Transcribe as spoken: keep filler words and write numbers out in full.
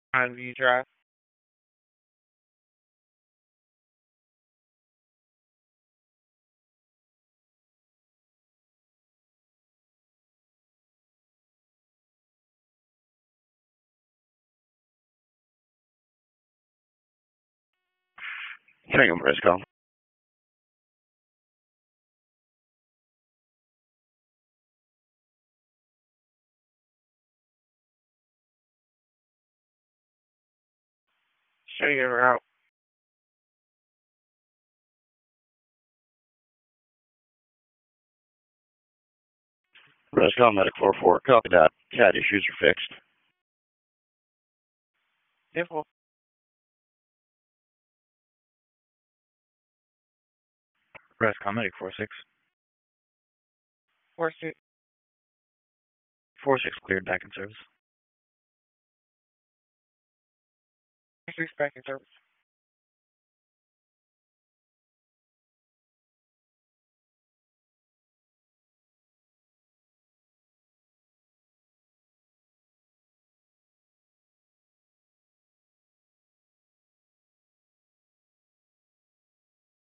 On V Drive. Tango Briscoe. Show you the route. Briscoe, Medic four four, copy that. Cat issues are fixed. Simple. Briscoe, Medic four six. Four six. four six cleared, back in service. Four six back in service.